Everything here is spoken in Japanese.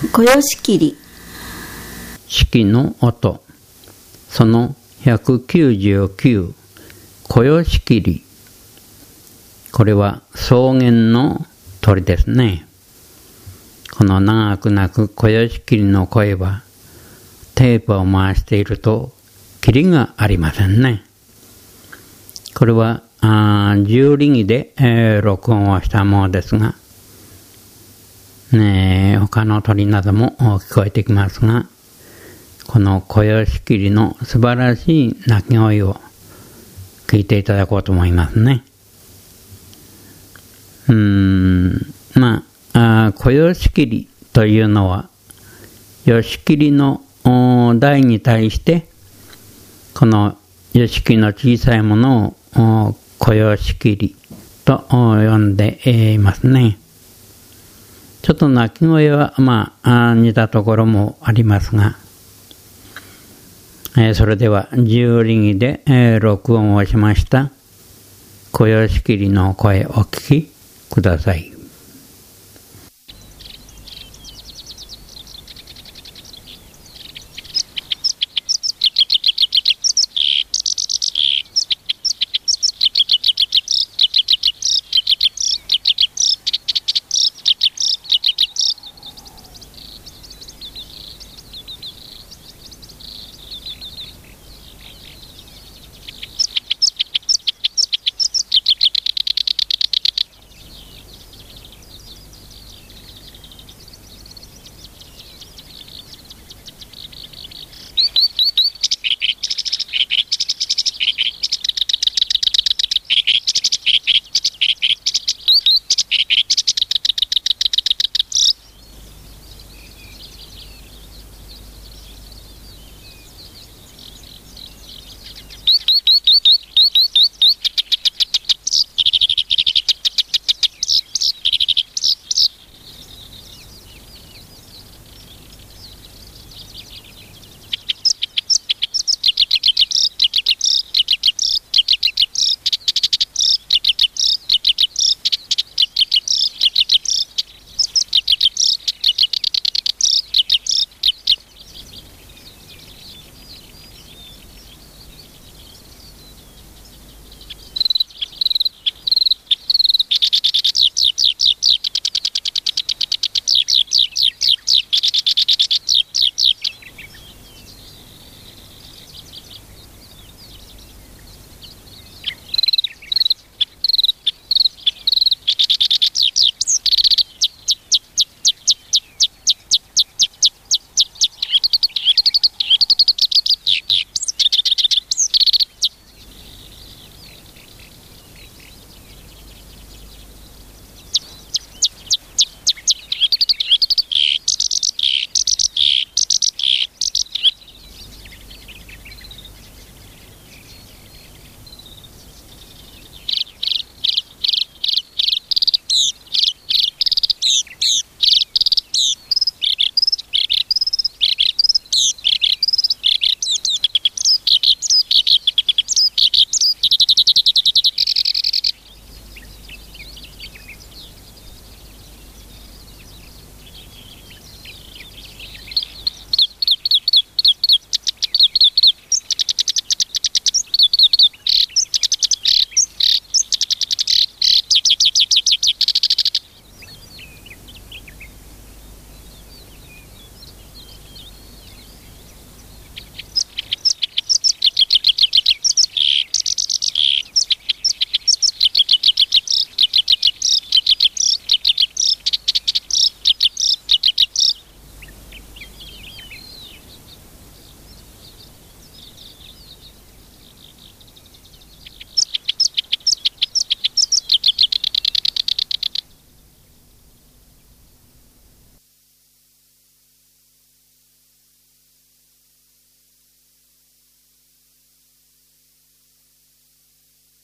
小よしきり。 式の音、その199、小よしきり。これは草原の鳥ですね。この長く鳴く小よしきりの声は、テープを回していると、キリがありませんね。これは十里儀で、録音をしたものですが、他の鳥なども聞こえてきますが、この小よしきりの素晴らしい鳴き声を聞いていただこうと思いますね。小よしきりというのは、よしきりの台に対して、このよしきりの小さいものを小よしきりと呼んでいますね。ちょっと鳴き声は似たところもありますが、それでは十里儀で、録音をしました小よしきりの声をお聞きください。